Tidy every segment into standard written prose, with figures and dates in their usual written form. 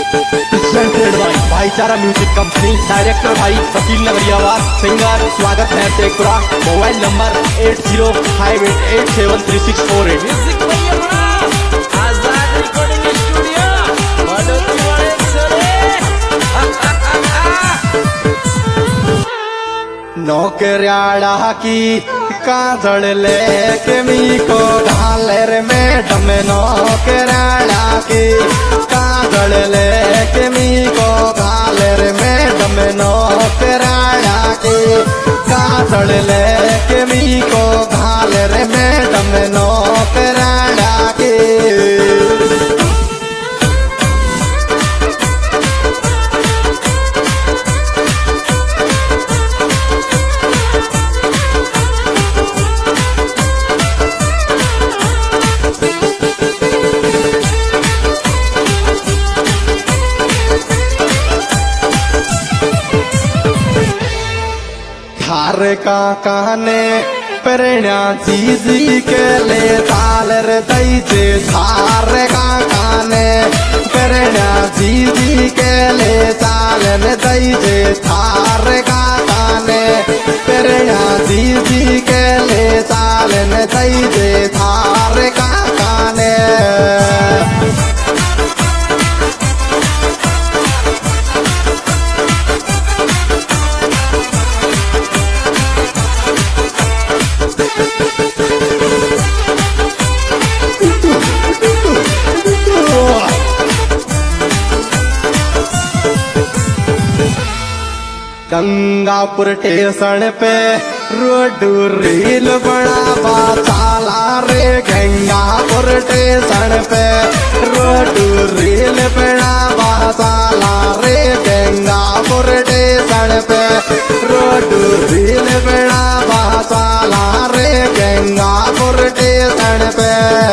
Presented by Bhaichara music company. Director भाई Vakil नगरियावास। Singer स्वागत है शेखपुरा। Mobile number 8058873648। म्यूजिक भैया आजाद रिकॉर्डिंग स्टूडियो बड़ोती वाले चले। नौकरियाड़ा की काजल लेके मी को घालेर मैडम। नौकरियाड़ा की काजल लेके मी को घालेर मैडम। नौकरियाड़ा की काजल लेके मी को घालेर मैडम। नौकरियाड़ा की थार काका ने प्रेरणा जीजी के ले तालर दई जे। थार काका ने प्रेरणा जीजी के ले तालर दई जे। थार काका ने प्रेरणा जीजी के ले तालर दई जे। थार काका ने गंगापुर स्टेशन पे रोड रील बनावा चाला रे। गंगापुर स्टेशन पे रोड रील बनावा चाला रे। गंगापुर स्टेशन पे रोड रील बनावा चाला रे। गंगापुर स्टेशन पे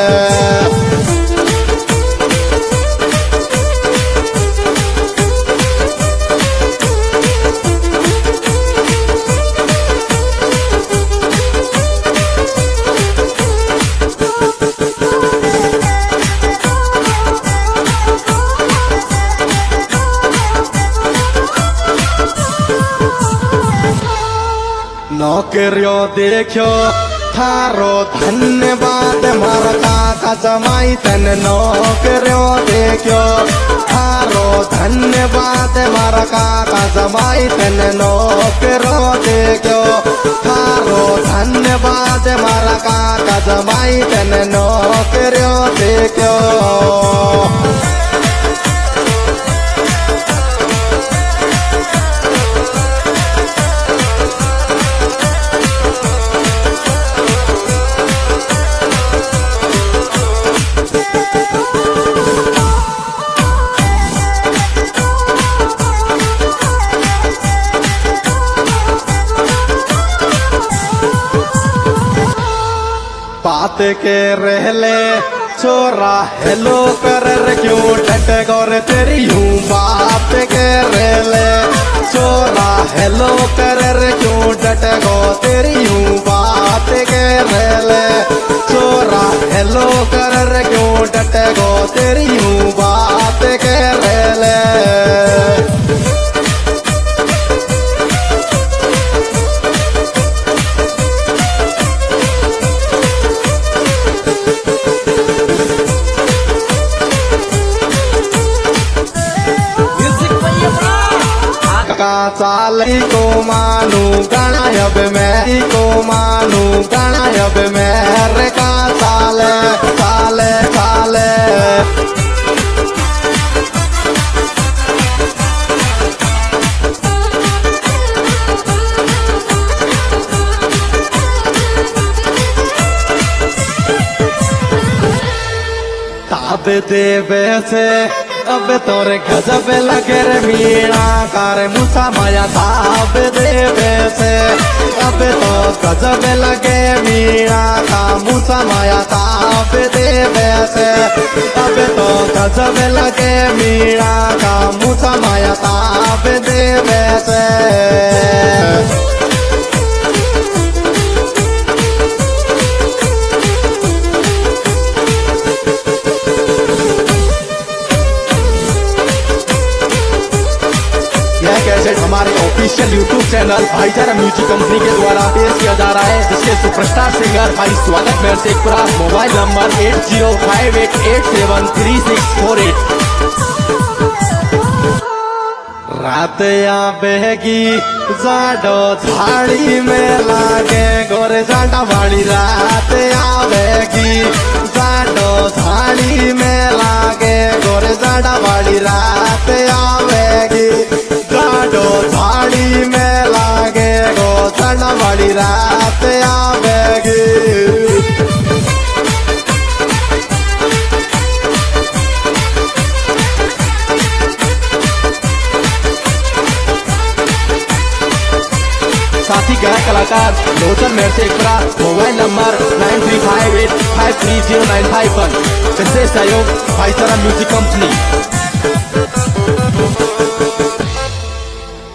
नौकरियों देखो थारो धन्यवाद मारा काका जमाई तन। नौकरियों देखो थारो धन्यवाद मारा काका जमाई तन। नौकरियों देखो थारो धन्यवाद मारा काका जमाई तन। नौकरियों देखो बात के रहले छोरा हेलो कर क्यों डट गौर तेरी हूँ। बात के रहले छोरा हेलो कर क्यों डट गो तेरी हूँ। बात के रहले छोरा हेलो कर क्यों डट गो तेरी हूँ। बात के रहले चाली को मानू गणायब मेरी को मानू गणायब मेरे का चाले चाले चाले। ताब देवे से अब तोरे गजब लगे रे मीणा कार मुसा माया। ताब देवे से अब तो गजब लगे मीणा का मुसा माया। ताब देवे से अब तो गजब लगे मीणा का मुसा माया। ताब देवे से कैसेट हमारे official YouTube channel Bhaichara music company के द्वारा पेश किया जा रहा है, जिसके सुपरस्टार सिंगर भाई स्वागत मेरसेखपुरा। Mobile number 8058873648। रात या बेगी जाडो झाड़ी में लागे गोरे जाडा वाली। रात या बेगी जाडो झाड़ी में लागे गोरे जाडा वाली। रात या बेगी जाडो झाड़ी में लागे गो जाडा वाली। रात या बेगी साथी गायक कलाकार लोचन मेरसेखपुरा। Mobile number 9358530951। विशेष सहयोग भाईचारा म्यूजिक कंपनी।